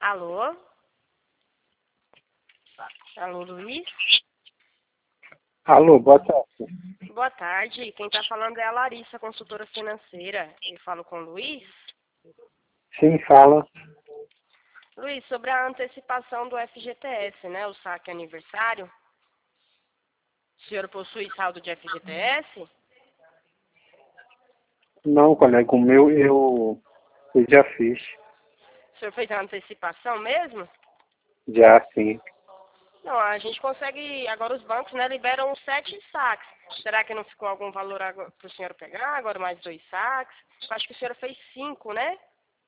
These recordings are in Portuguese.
Alô? Alô, Luiz? Alô, boa tarde. Boa tarde. Quem está falando é a Larissa, consultora financeira. Eu falo com o Luiz. Sim, fala. Luiz, sobre a antecipação do FGTS, né? O saque aniversário. O senhor possui saldo de FGTS? Não, colega, o meu eu já fiz. O senhor fez a antecipação mesmo? Já, sim. Não, a gente consegue, agora os bancos, né, liberam 7 saques. Será que não ficou algum valor para o senhor pegar, agora mais 2 saques? Eu acho que o senhor fez 5, né?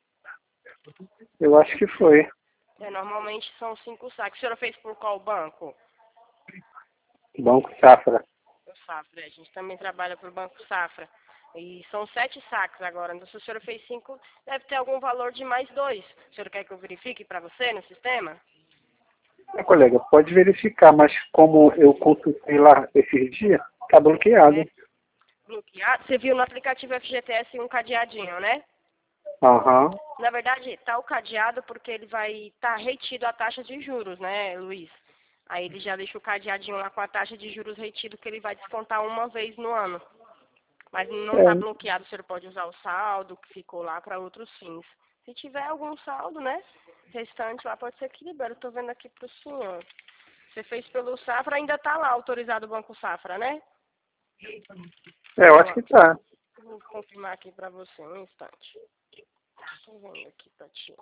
Eu acho que foi. Normalmente são 5 saques. O senhor fez por qual banco? Banco Safra. O Safra. A gente também trabalha por Banco Safra. E são 7 saques agora. Então, se o senhor fez 5, deve ter algum valor de mais 2. O senhor quer que eu verifique para você no sistema? Colega, pode verificar, mas como eu consultei lá esses dias, tá bloqueado. Bloqueado? Você viu no aplicativo FGTS um cadeadinho, né? Aham. Na verdade, tá o cadeado porque ele vai estar retido a taxa de juros, né, Luiz? Aí ele já deixa o cadeadinho lá com a taxa de juros retido que ele vai descontar uma vez no ano. Mas não está É. bloqueado, o senhor pode usar o saldo que ficou lá para outros fins. Se tiver algum saldo, né, restante lá, pode ser que libere. Estou vendo aqui para o senhor. Você fez pelo Safra, ainda está lá autorizado o Banco Safra, né? Eu acho que tá. Vou confirmar aqui para você, um instante. Estou vendo aqui para ti.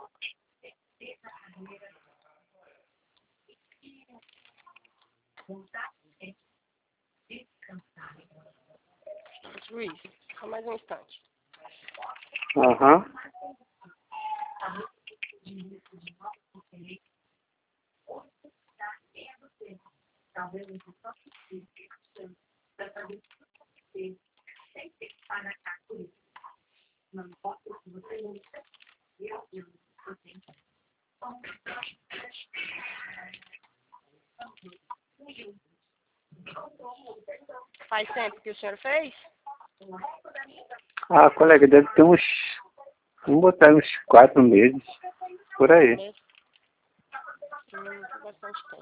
Luiz, só mais um instante. Aham. Faz tempo que o senhor fez? Ah, colega, deve ter uns, vamos botar uns 4 meses, por aí. Mesmo. Bastante tempo.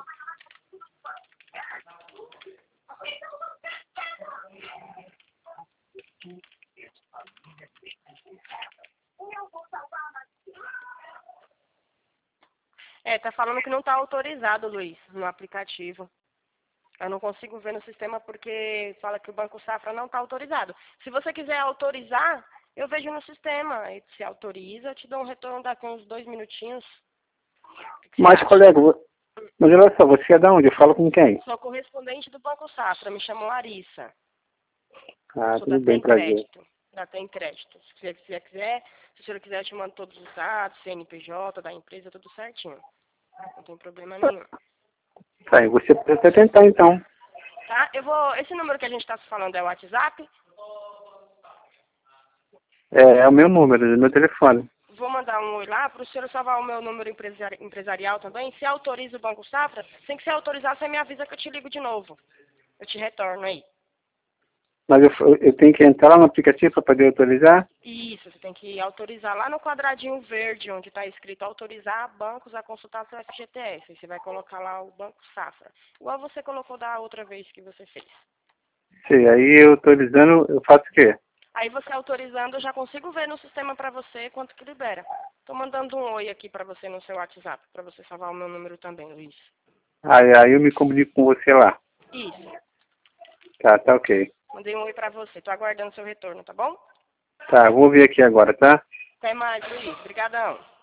Tá falando que não está autorizado, Luiz, no aplicativo. Eu não consigo ver no sistema porque fala que o Banco Safra não está autorizado. Se você quiser autorizar, eu vejo no sistema. Aí se autoriza, eu te dou um retorno daqui uns 2 minutinhos. O que você Mas, acha? colega, mas olha só, você é da onde? Eu falo com quem? Sou correspondente do Banco Safra, me chamo Larissa. Ah, Sou da tudo bem, Tem prazer. Crédito. Da Tem Crédito. Se você quiser, se o senhor quiser, eu te mando todos os dados, CNPJ da empresa, tudo certinho. Não tem problema nenhum. Tá, e você pode até tentar então. Tá? Esse número que a gente está se falando é o WhatsApp? É o meu número, é o meu telefone. Vou mandar um oi lá para o senhor salvar o meu número empresarial também. Se autoriza o Banco Safra, sem que você autorizar, você me avisa que eu te ligo de novo. Eu te retorno aí. Mas eu tenho que entrar lá no aplicativo para poder autorizar? Isso, você tem que autorizar lá no quadradinho verde, onde está escrito autorizar bancos a consultar seu FGTS. Aí você vai colocar lá o Banco Safra. Igual você colocou da outra vez que você fez. Sim, aí eu autorizando, eu faço o quê? Aí você autorizando, eu já consigo ver no sistema para você quanto que libera. Tô mandando um oi aqui para você no seu WhatsApp, para você salvar o meu número também, Luiz. Aí eu me comunico com você lá. Isso. Tá ok. Mandei um oi para você. Tô aguardando seu retorno, tá bom? Tá, vou ver aqui agora, tá? Até mais, Luiz. Obrigadão.